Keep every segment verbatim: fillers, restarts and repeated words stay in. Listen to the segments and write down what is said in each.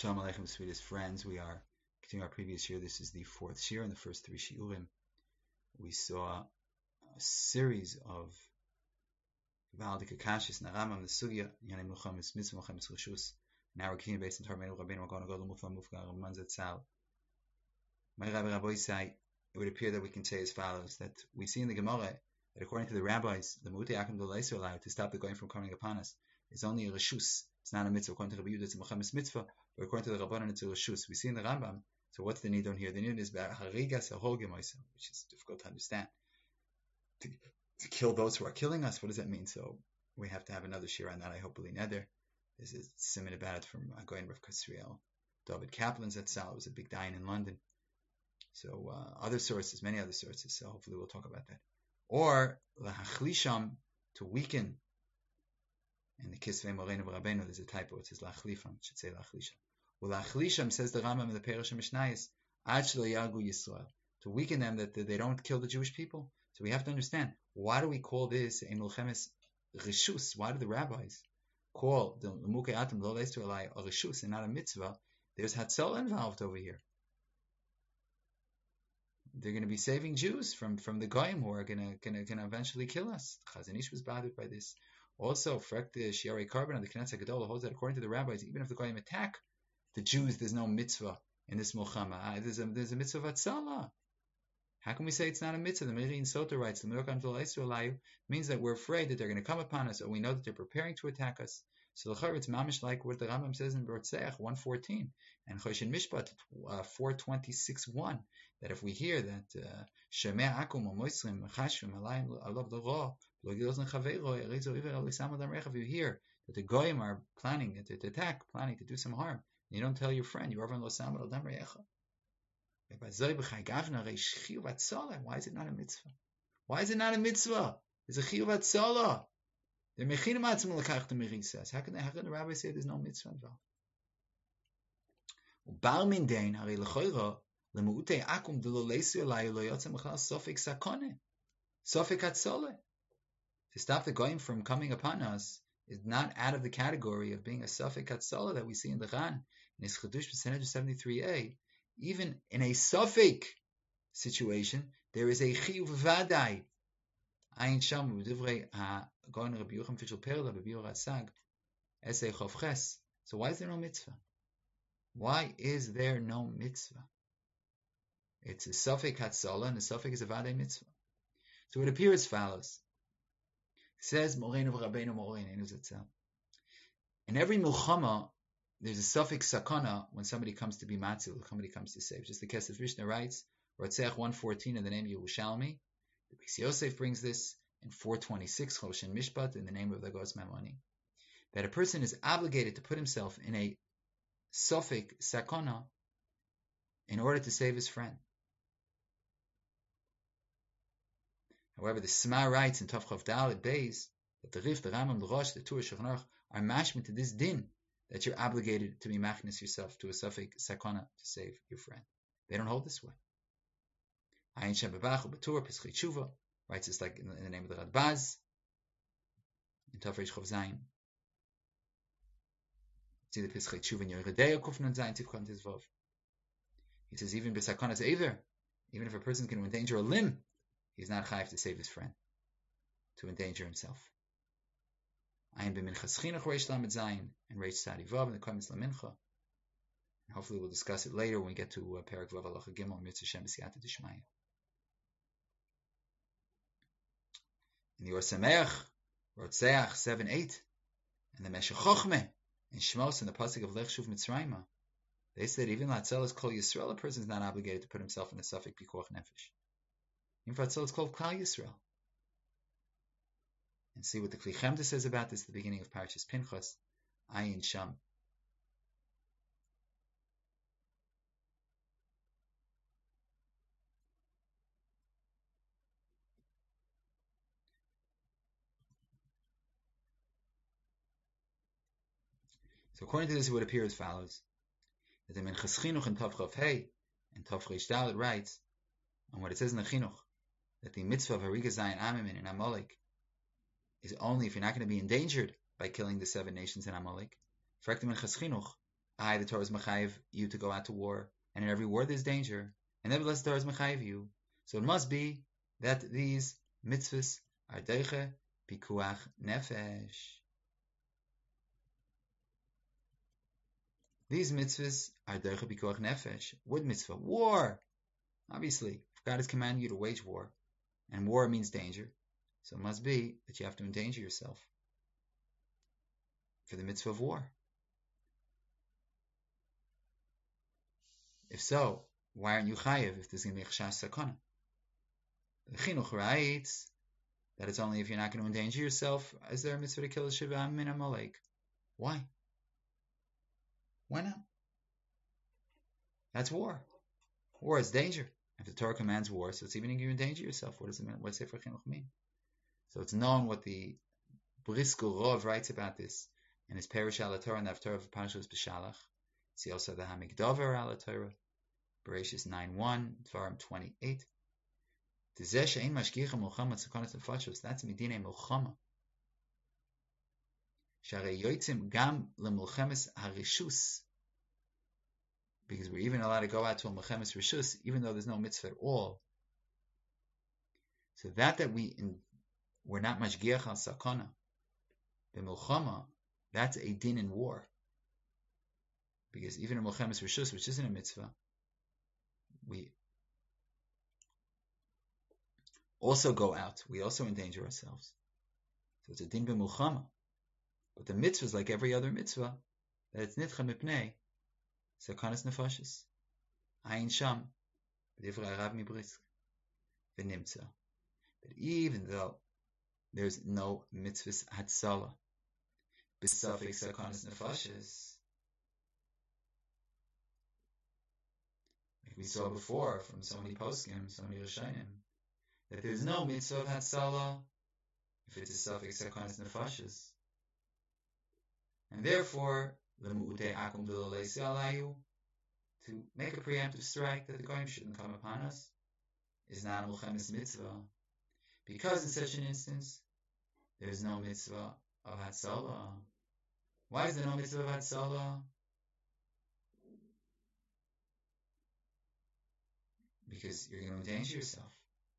Shalom Aleichem, sweetest friends. We are continuing our previous year. This is the fourth year in the first three shiurim. We saw a series of Valdik Akashis, Naramam, the Sugya, Yanim Muhammad's Mitzvah, Muhammad's Rishus. Now we're continuing based on Tarmenu Rabbeinu, we're going to go to Mufa Mufga, Manzat Sal. My Rabbi Rabbi say, it would appear that we can say as follows, that we see in the Gemara that according to the rabbis, the Mu'utei Akim D'Leiser allowed to stop the going from coming upon us is only a Rishus. It's not a mitzvah. According to Rabbi Yehuda, it's a Muhammad's mitzvah, but according to the Rabbanan, it's a Rishus. We see in the Rambam, so what's the need on here? The need is about Harigas Ahorgemoisa, which is difficult to understand. To, to kill those who are killing us, what does that mean? So we have to have another shir on that, I hope, B'li Neder. There's a simon about it from Agoyin Rav Kasriel. David Kaplan's at Sal, was a big dying in London. So uh, other sources, many other sources, so hopefully we'll talk about that. Or Lahachlisham, to weaken. In the Kisvei Moreinu Rabbeinu, there's a typo. It says Lachlifam. It should say Lachlisham. Well, Lachlisham says the Rambam in the Perush Mishnayos, Ad Shelo Yagu Yisrael, to weaken them that they don't kill the Jewish people. So we have to understand, why do we call this a Mulchemes Rishus? Why do the rabbis call the Mukei Atam Lo Leister Alai a Rishus and not a mitzvah? There's Hatzel involved over here. They're going to be saving Jews from, from the Goyim who are going to, going to eventually kill us. Chazon Ish was bothered by this. Also, Frek the Shiarei Carbon and the Knesset Gadol holds that according to the rabbis, even if the Goyim attack the Jews, there's no mitzvah in this Mulchama. There's a, there's a mitzvah of Hatzalah. How can we say it's not a mitzvah? The Miriam Sota writes, the Milkan V'Laisrael means that we're afraid that they're going to come upon us, or we know that they're preparing to attack us. So the it's mamish like what the Rambam says in Bertzeach one fourteen and Choshen Mishpat uh, four twenty-six one, that if we hear that Shemei Akum or Moisrim Chashvim Alayim Alav L'Ro Lo Gilosn Chaveiro Erizo Iver Alisam Adam Rechav, you hear that the Goyim are planning to, to attack, planning to do some harm, and you don't tell your friend, you're over in Losam Adam Rechav. Why is it not a mitzvah? Why is it not a mitzvah? It's a chiyuv hatzalah. They're mechinim atzim l'kach, the Miri says. How can, how can the rabbi say there's no mitzvah involved? Bar min dein hari l'choira lemu'utei akum d'lo leisir layu lo yotzem l'chal sofik sakone, sofik hatzalah. To stop the goyim from coming upon us is not out of the category of being a sofik hatzalah that we see in the Ran in his Chedush B'Sanhedrin seventy-three a. Even in a sofik situation, there is a chiyuv vadai. Ayin sham v'divrei ha'goyin Rabbi Yochanan Fischel Perla b'Biur Hasag Esei Chof Ches. So why is there no mitzvah? Why is there no mitzvah? It's a sofik hatzalah, and a sofik is a vadai mitzvah. So it appears as follows. It says Moreinu Rabbeinu Moreinu Zatzal. In every milchama, there's a suffix sakana when somebody comes to be matzil, somebody comes to save. Just the Kesef Mishnah writes, Ratzeach one fourteen in the name of Yerushalmi. The Beis Yosef brings this in four twenty-six, Choshen Mishpat, in the name of the Gos Mamoni, that a person is obligated to put himself in a suffix sakana in order to save his friend. However, the Sma writes in Tavchav Dalet Beis that the Rif, the Rambam, the Rosh, the Tur, Shulchan Aruch are mashmit to this din, that you're obligated to be machnis yourself to a suffix sakana to save your friend. They don't hold this way. Ayin Shem B'Bach B'Tur Pischei Tshuva writes this like in the, in the name of the Radbaz in Tafresh Chov Zayin. See the Pischei Tshuva in Yeridei Kufnun Zayin Tivkon Tizvov. He says even b'sakanas eiver, even if a person can endanger a limb, he's not chayiv to save his friend, to endanger himself. Ayin b'minchas chinuch reish lamed zayin and reish tzadi vav in the comments lamincha. Hopefully we'll discuss it later when we get to uh, Perek Vav Halacha Gimel Mitzvah Shem B'Siyata D'Shmaya. In the Or Sameach, Rotzeach seven eight, and the Meshech Chochmeh in Shmos and the pasuk of Lech Shuv Mitzrayma, they said even Latzelas Kol Yisrael, a person is not obligated to put himself in a suffix Pikuach Nefesh. Even for Latzelas Kol Klal Yisrael. And see what the Kli Chemda says about this at the beginning of Parashas Pinchas, Ayin Sham. So according to this, it would appear as follows: that the Minchas Chinuch and Tav Chav Hey and Tav Reish Dalet writes on what it says in the Chinuch, that the mitzvah of Hariga Zayin Amimin and Amalek is only if you're not going to be endangered by killing the seven nations in Amalek. For the Minchas Chinuch, I, the Torah is mechayiv you to go out to war, and in every war there's danger, and nevertheless the Torah is mechayiv you. So it must be that these mitzvahs are deiche pikuach nefesh. These mitzvahs are deiche pikuach nefesh. What mitzvah? War. Obviously, if God has commanded you to wage war, and war means danger, so it must be that you have to endanger yourself for the mitzvah of war. If so, why aren't you chayiv if there's going to be a chashash sakana? The chinuch writes that it's only if you're not going to endanger yourself is there a mitzvah to kill a shiva min amalek. Why? Why not? That's war. War is danger. If the Torah commands war, so it's even if you endanger yourself. What does it mean? What does Sefer Chinuch mean? So it's known what the Briskel Rov writes about this in his Perish al Torah and the Haftarah of Parshas B'Shalach. See also the Hamikdavar al Torah, Bereshis nine one, Dvarim twenty-eight. That's Medine Milchama. Sharei yotzim gam lemulchemes harishus. Because we're even allowed to go out to a Melchemes Rishus, even though there's no mitzvah at all. So that that we in, we're not mashgiach al sakana, the Melchama, that's a din in war. Because even in Melchemes Rishus, which isn't a mitzvah, we also go out. We also endanger ourselves. So it's a din b'mulchama. But the mitzvah is like every other mitzvah, that it's nitcha mipnei sakanas nefashis. Ayin sham, b'divrei Rav Mibrisk, v'nimtza. That even though there's no mitzvahs hatzala, b'safek sakanas nefashis, like we saw before from so many poskim, so many rishonim, that there's no mitzvah of hatzala if it's a safek sakanas nefashis. And therefore, to make a preemptive strike that the goyim shouldn't come upon us is not a mulchemes mitzvah, because in such an instance there is no mitzvah of hatzala. Why is there no mitzvah of hatzala? Because you're going to endanger yourself.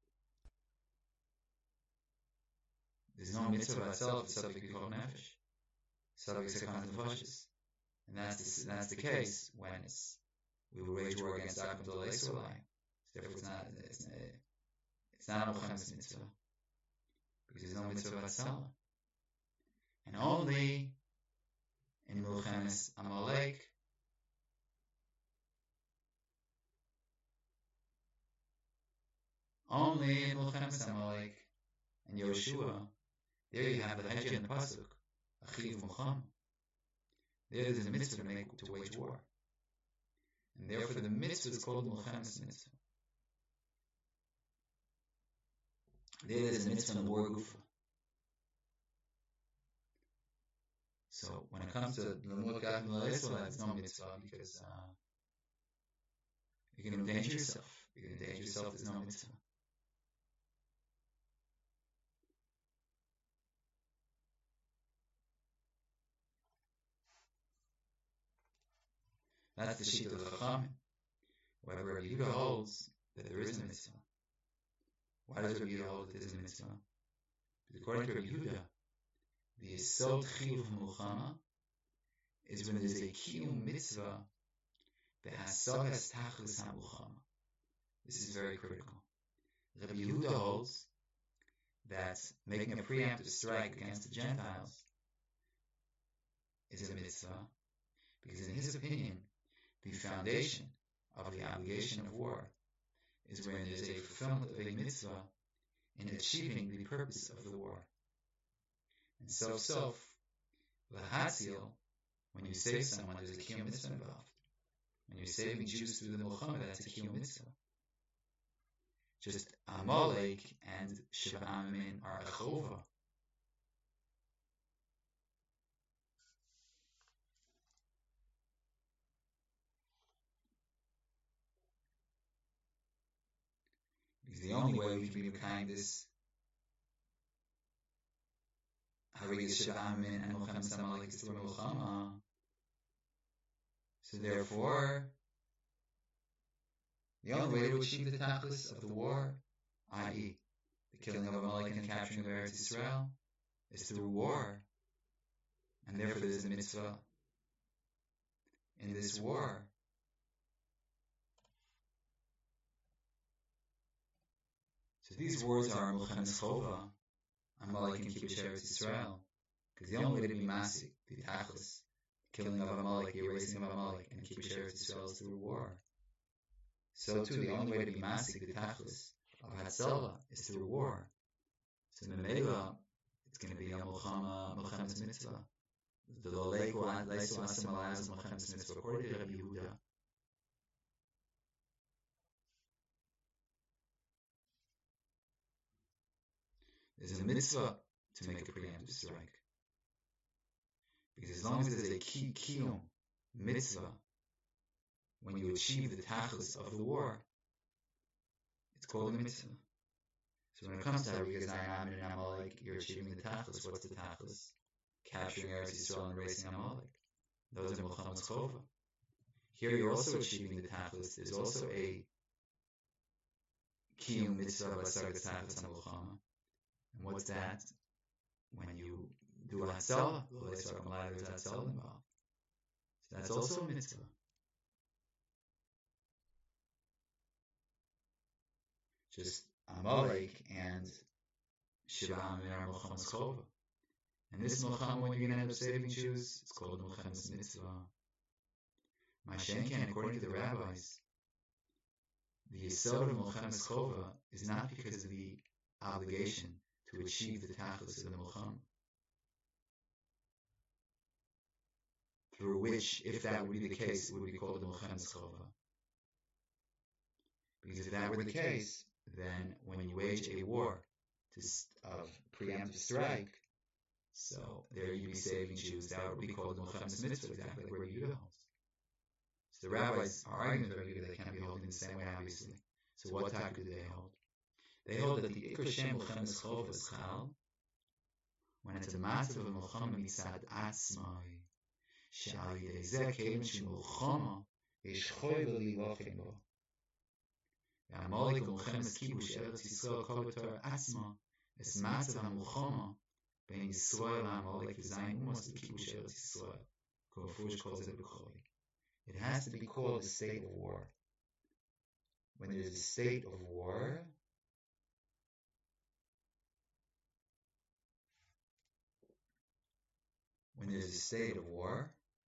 There's no mitzvah of hatzala for safek pikuach nefesh. And that's the, that's the case when it's, we will wage war against Akum Dol Yisrael. Therefore, it's not it's, it's not a Mulchemes mitzvah because there's no mitzvah of Hatzala. And only in Mulchemes Amalek only in Mulchemes Amalek and Yoshua, there you have the Hajj and the Pasuk. There is a mitzvah to make to wage war, and therefore the mitzvah is called Mulchemes mitzvah. There is a mitzvah in the war gufa. So when it comes to Lamut Gaf L'Yisrael, it's no mitzvah because uh, you can endanger yourself. You can endanger yourself. There's no mitzvah. That's the sheet of the Chachamim. However, Rabbi Yehuda holds that there is a mitzvah. Why does Rabbi Yehuda hold that there is a mitzvah? Because according to Rabbi Yehuda, the Yesod Chiyuv Mulchama is when there's a Kiyum mitzvah behasagas tachlis ha-Mulchama. This is very critical. Rabbi Yehuda holds that making a preemptive strike against the Gentiles is a mitzvah, because in his opinion, the foundation of the obligation of war is when there is a fulfillment of a mitzvah in achieving the purpose of the war. And so, so, l'hatzil, when you save someone, there's a kiyum mitzvah involved. When you're saving Jews through the Mulchama, that's a kiyum mitzvah. Just Amalek and Shiva Amin are a chova. Because the only way we can be behind this Harigas Shiva Amin and Mulchemes Amalek is through Mulchama. So therefore, the only way to achieve the tachlis of the war, that is, the killing of Amalek and the capturing of Eretz Yisrael, is through war. And therefore there's a mitzvah in this war. So these wars are Milchemes Chova, Amalek and Kibush Eretz Yisrael, because the only way to be masik, the tachlis, the killing of Amalek, the erasing of Amalek, and Kibush Eretz Yisrael is through war. So too, the only way to be masik, the tachlis of Hatzalah, is through war. So in the Mela, it's going to be a Milchama, Milchemes Mitzvah. The Loleiku Leisu Asam Alaz Milchemes Mitzvah, according to Rabbi Yehuda. There's a mitzvah to make a preemptive strike. Because as long as there's a ki kiyum mitzvah, when you achieve the tachlis of the war, it's called a mitzvah. So when it comes to Harigas Ayam and Amalek, you're achieving the tachlis. What's the tachlis? Capturing Eretz Yisrael and erasing Amalek. Those are Milchemes Chova. Here you're also achieving the tachlis. There's also a kiyum mitzvah b'asar the tachlis on Milchama. And what's that? When you do a Hatzalah, there's Hatzalah involved. So that's also a mitzvah. Just Amalek and Shiva Amir are Milchemes Chova. And this Milchama, when you're going to end up saving Jews, it's called Milchemes Mitzvah. Mashenken, according to the rabbis, the Yesod of Milchemes Chova is not because of the obligation to achieve the tachlis of the Milchama, through which, if that would be the case, it would be called the Milchemes Chova. Because if that were the case, then when you wage a war to, of preemptive strike, so there you'd be saving Jews, that would be called the Milchemes Mitzvah, exactly like where Yehuda holds. So the rabbis are arguing with Yehuda, they can't be holding the same way, obviously. So what type do they hold? They hold that the Ikar Shem Milchemes Chova is Chal when it's a massive of Milchama mitzad atzmai she'al yidei zeh kelim she'milchama yesh choiva lilochem bo ve'amalek u'milchemes kibush Eretz Yisrael kovator atzma es massive ha'milchama ben Yisrael ha'amalek v'zayin umos v'kibush Eretz Yisrael k'mafurish calls it b'choi. It has to be called a state of war. When there's a state of war, when there's a state of war,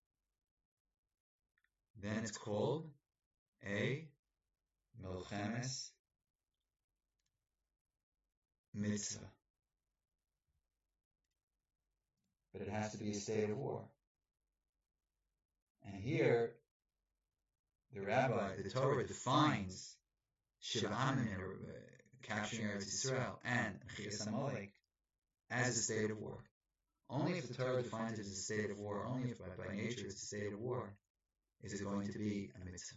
then it's called a Milchemes Mitzvah. But it has to be a state of war. And here, the rabbi, the Torah defines Shiva Amim, capturing Eretz Yisrael, and Mechias Amalek as a state of war. Only if the Torah defines it as a state of war, only if by, by nature it's a state of war, is it going to be a mitzvah.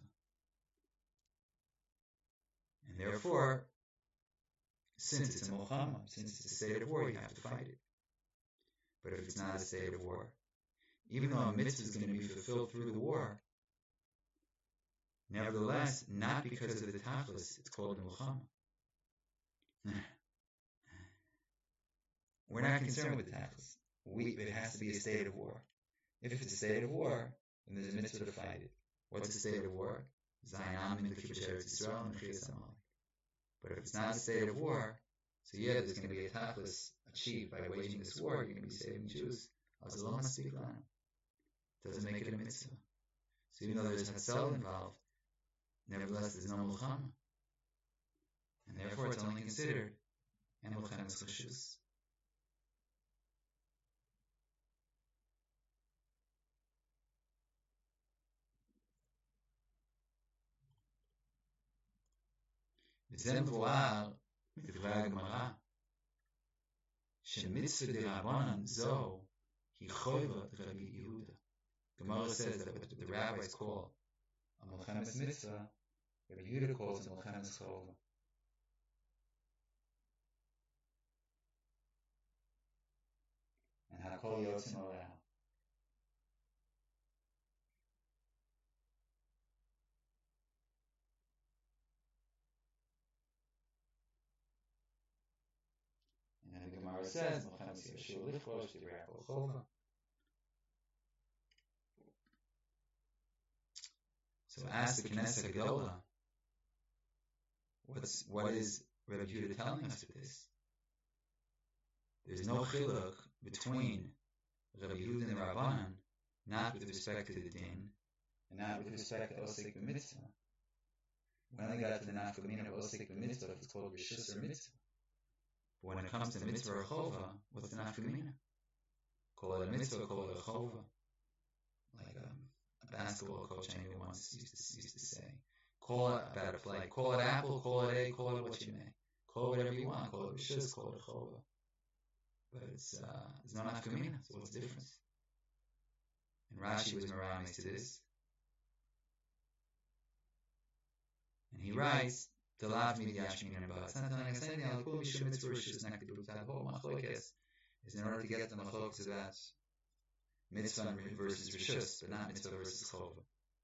And therefore, since it's a Milchama, since it's a state of war, you have to fight it. But if it's not a state of war, even though a mitzvah is going to be fulfilled through the war, nevertheless, not because of the tachlis, it's called Milchama. We're not concerned with tachlis. We, it has to be a state of war. If it's a state of war, then there's a mitzvah to fight it. What's a state of war? Zayin in the Kibush Eretz Yisrael and Mechias Amalek. But if it's not a state of war, so yeah, there's going to be a tachlis achieved by waging this war. You're going to be saving Jews. Doesn't make it a mitzvah. So even though there's Hatzalah involved, nevertheless there's no Milchama. And therefore it's only considered an Milchemes Cheshus. וזה מבואר בדברי הגמרא, שמצווה דרבנן זו היא חובה דרבי יהודה. Gemara says that what the rabbis call a Milchemes Mitzvah, Rabbi Yehuda calls a Milchemes Chova. And Hakol Yotzim Aleh. it says, so ask the Knesset Gedola, what's, what is Rabbi Yehuda telling us with this? There's no chiluk between Rabbi Yehuda and Rabbanan, not with respect to the din, and not with respect to Osek b'mitzvah. When they got to the nafkamina of Osek b'mitzvah, it's called Rishus or mitzvah. But when it comes to mitzvah or chova, what's the nafkamina? Call it a mitzvah, call it a chova. Like um, a basketball coach I knew once used to, used to say, call it about a flag, call it apple, call it egg, call it what you may. Call it whatever you want, call it Rishus, call it chova. But it's, uh, it's not nafkamina, so what's the difference? And Rashi was meramis to this. And he writes, the lav midi ashmin and ba. It's not telling us anything. Al kol mishum mitzvah rishus nakadu. That whole machlokes is in order to get the machlokes about mitzvah versus rishus, but not mitzvah versus chova.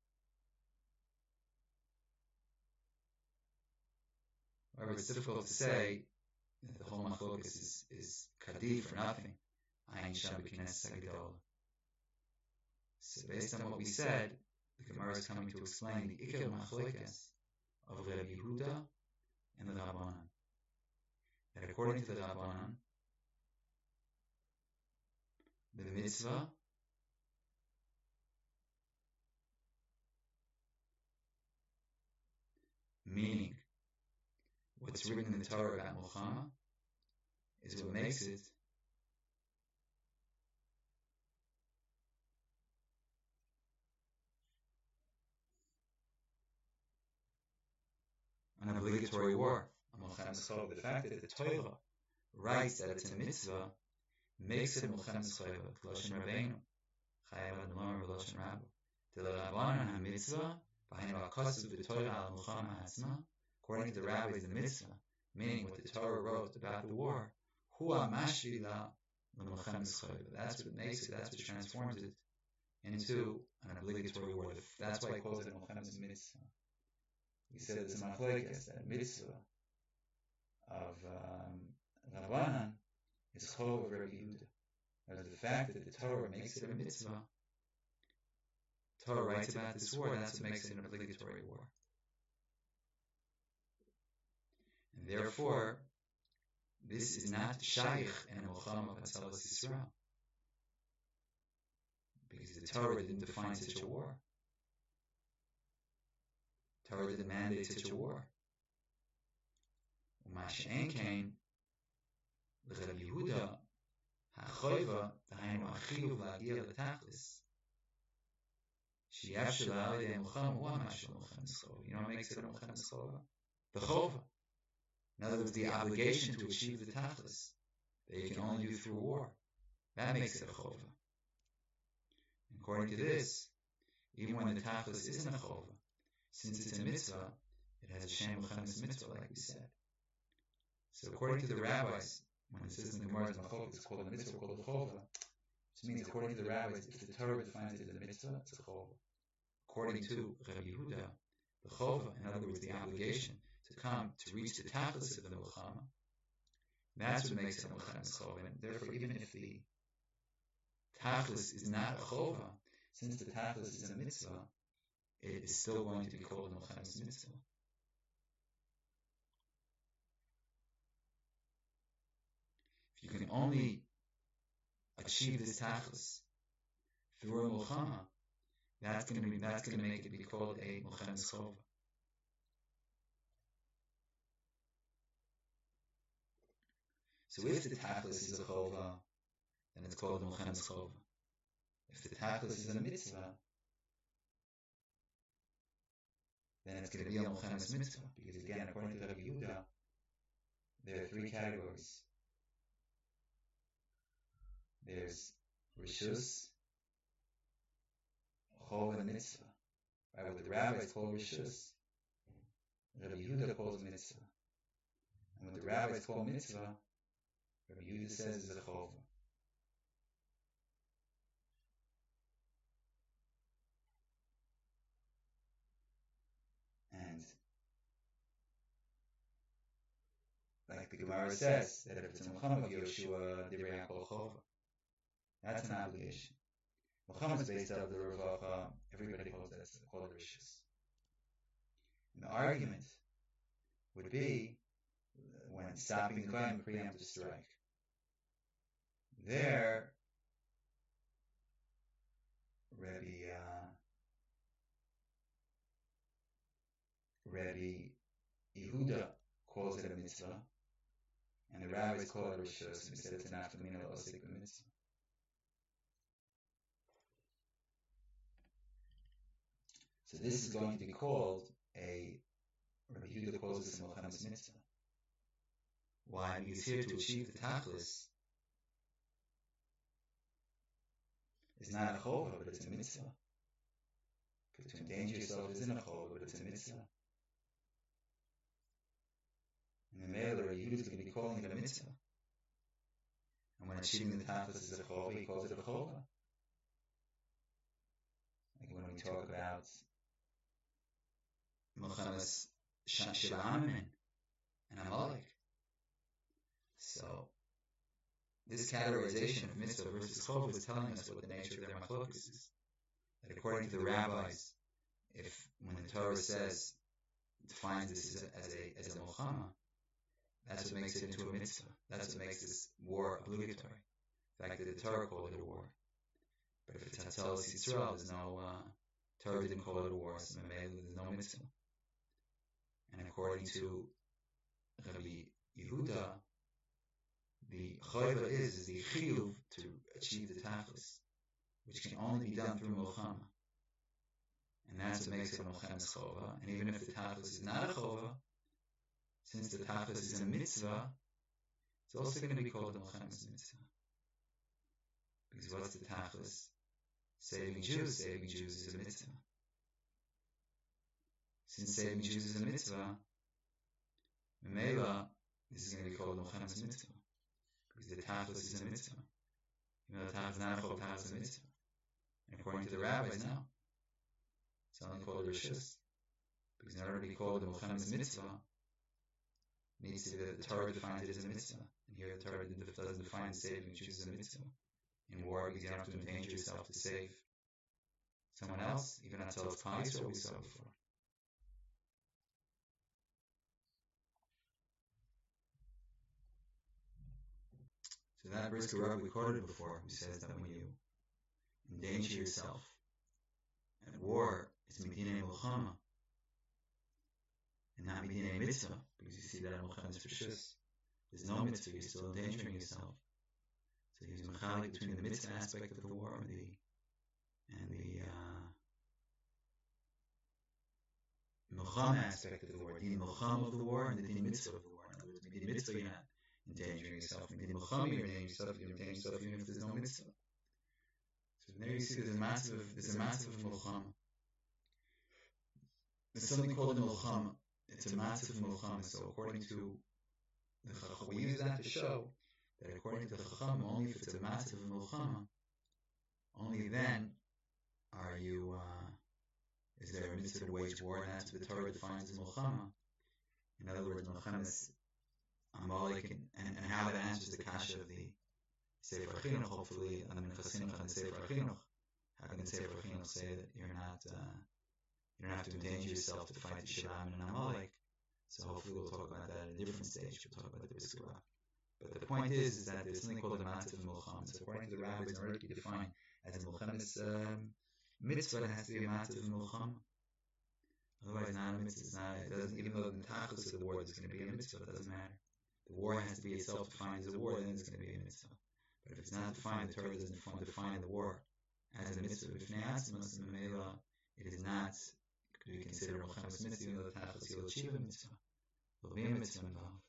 However, it's difficult to say that the whole machlokes is, is kadif for nothing. Ayin sham b'kines gedola. So based on what we said, the Gemara is coming to explain the ikar machlokes of Rabbi Yehuda and the Rabbanan. That according to the Rabbanan, the mitzvah meaning what's written in the Torah about Milchama is what makes it an obligatory war. The fact that the Torah writes that it's a mitzvah makes it Milchem Schayva, Lashon Rabbeinu, Chayav Adamar Lashon Rabba. The Rabbanan HaMitzvah, behind our Kosev the Torah al Milchama Hatzma, according to the rabbis, the mitzvah, meaning what the Torah wrote about the war, Hua Mashvila L'Milchem Schayva. That's what makes it, that's what transforms it into an obligatory war. That's why he calls it Milchem Mitzvah. We said it's a machlokes, that mitzvah of um, Rabbanan is chov of Rabbi Yehuda. But the fact that the Torah makes it a mitzvah, Torah writes about this war, that's what makes it an obligatory war. And therefore, this is not shaykh in a Milchama of Hatzalas Yisrael. Because the Torah didn't define such a war. Torah didn't mandate such a war. Umash Enkain, Rabbi Yehuda, HaChoiva, Dahainu Achiyuv La'agiyah L'Tachlis. Sheyaf Shela Alei Milchama, Hu HaMash Milchem Schova. You know what makes it a Milchem Schova? The Chova. In other words, the obligation to achieve the Tachlis that you can only do through war. That makes it a Chova. According to this, even when the Tachlis isn't a Chova, since it's a mitzvah, it has a shem l'chemes mitzvah, like we said. So according to the rabbis, when it says in the Gemara's Machlokes, it's called a mitzvah, called a chova, which means according to the rabbis, if the Torah defines it as a mitzvah, it's a chova. According to Rabbi Yehuda, the chova, in other words, the obligation to come to reach the tachlis of the milchama, that's what makes it a l'chemes chova. And therefore, even if the tachlis is not a chova, since the tachlis is a mitzvah, it is still going to be called a Milchemes Mitzvah. If you can only achieve this tachlis through a Milchama, that's going to be that's going to make it be called a Milchemes Chova. So if the tachlis is a chova, then it's called a Milchemes Chova. If the tachlis is a mitzvah, then it's going to be a Milchemes Mitzvah. Because again, according to Rabbi Yehuda, there are three categories. There's Rishus, Chov, and Mitzvah. Right? What the rabbis call Rishus, Rabbi Yehuda calls Mitzvah. And what the rabbis call Mitzvah, Rabbi Yehuda says is a Chov. the Gemara says that if it's a Milchama of Yoshua, Divrei HaKol Chova, that's an obligation. Milchama is based off the Ravacha. Everybody holds that's called Rishis. And the argument would be when stopping the Goyim a preemptive strike. There, Rabbi uh, Rabbi Yehuda calls it a mitzvah, and the rabbis call it a rishus, and said it's an afternoon of osik mitzvah. So this is going to be called a, Rabbi Yehuda calls this a Milchamas mitzvah. Why? Because here to achieve the tachlis is not a chova, but it's a mitzvah. Because to endanger yourself isn't a chova, but it's a mitzvah. And the Meiler, Yehuda is going to be calling it a mitzvah. And when achieving the tachlis is a chova, he calls it a chova. Like when we talk about Milchamas Shel Amen and Amalek. So, this categorization of mitzvah versus chova is telling us what the nature of their machlokus is. That according to the rabbis, if when the Torah says, defines this as a, as a, as a milchama, that's what makes it into a mitzvah. That's what makes this war obligatory. The fact that the Torah called it a war. But if it's Hatzalas Yisrael, there's no, uh, Torah didn't call it a war, so there's no mitzvah. And according to Rabbi Yehuda, the chayva is, is the chiyuv to achieve the tachlis, which can only be done through milchama. And that's what makes it a milchamas chova. And even if the tachlis is not a chova, since the tachlis is a mitzvah, it's also going to be called a milchamas mitzvah. Because what's the tachlis? Saving Jews. Saving Jews is a mitzvah. Since saving Jews is a mitzvah, Memela, this is going to be called a milchamas mitzvah. Because the tachlis is a mitzvah. You know, the tachlis is not a chol, tachlis is a mitzvah. And according to the rabbis now, it's only called a rishus. Because in order to be called a milchamas mitzvah, it needs to be that the Torah defines it as a mitzvah. And here the Torah doesn't define saving Jews as a mitzvah. In war, because you don't have to endanger yourself to save someone else, even until it's Klal Yisrael we saw before. So that Brisker Rab we quoted before, who says that when you endanger yourself at war, it's Medina Milchama and not Medina Mitzvah, because you see that in Milchamas Rishus. There's no mitzvah, you're still endangering yourself. So he's mechalik between the mitzvah aspect of the war and the and the uh, milchama aspect of the war, the milchama of the war and the din mitzvah of the war. In other words, the mitzvah you're not endangering yourself. In the milchama you're endangering yourself. You're endangering yourself even if there's no mitzvah. So there you see there's a massive there's a massive milchama. There's something called a milchama. It's a massive milchama. So according to the Chacham, we use that to show that according to the Chacham, only if it's a massive milchama, only then are you, uh, is there a mitzvah to wage war, and that's what the Torah defines as milchama. In other words, milchamas Amalek, and, and, and how that answers the kasha of the Sefer Chinuch, hopefully, on the Minchas Chinuch and the Sefer Chinuch. How can the Sefer Chinuch say that you're not, uh, you don't have to endanger yourself to fight the Shilam and Amalek? So hopefully we'll talk about that at a different stage. We'll talk about the Brisker Rab. But the point is, is that there's something called the matzah of milchama. So according to the rabbis, in order to be defined as a milchamas um, mitzvah, it has to be a matzah of milchama. Otherwise, not a mitzvah. It's not, it doesn't, even though the tachlis of the war is going to be a mitzvah, it doesn't matter. The war has to be itself defined as a war, then it's going to be a mitzvah. But if it's not defined, the Torah doesn't define the war as a mitzvah. If it is not to be considered a milchamas mitzvah, even though the tachlis will achieve a mitzvah. There will be a mitzvah involved.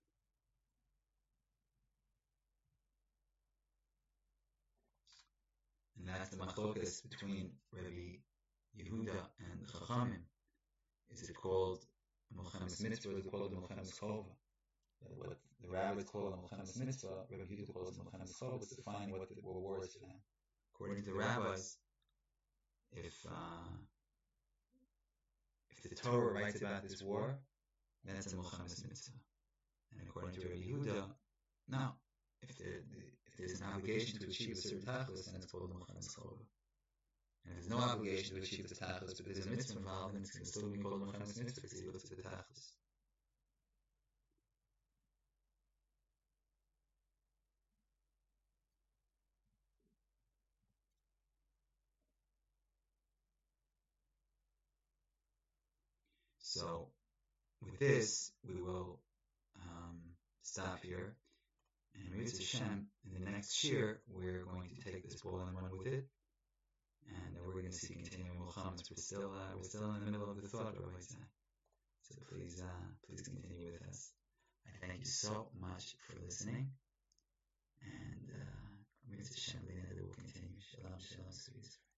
And that's the machlokas between Rabbi Yehuda and the Chachamim. Is it called a milchamas mitzvah, or is it called a milchamas chova? What the rabbis call a milchamas mitzvah, Rabbi Yehuda calls a milchamas chova, is defining what the war is for them. According to the rabbis, if uh, if the Torah writes about this war, then it's a milchamas mitzvah. And according to Rabbi Yehuda, now, if, there, if there's an obligation to achieve a certain tachlis, then it's called a Mechanas Chova. And if there's no obligation to achieve the tachlis, but there's a mitzvah involved, then it's going to still be called a Mechanas Mitzvah because he lifted the tachlis. So, with this, we will um, stop here. And Mitzvah Hashem, in the next year, we're going to take this ball and run with it. And we're going to see continuing Milchamas. We're still, uh, we're still in the middle of the thought, Rabbi Tzai. So please, uh, please continue with us. I thank you so much for listening. And uh, Mitzvah Hashem, will continue. Shalom, shalom, sweet.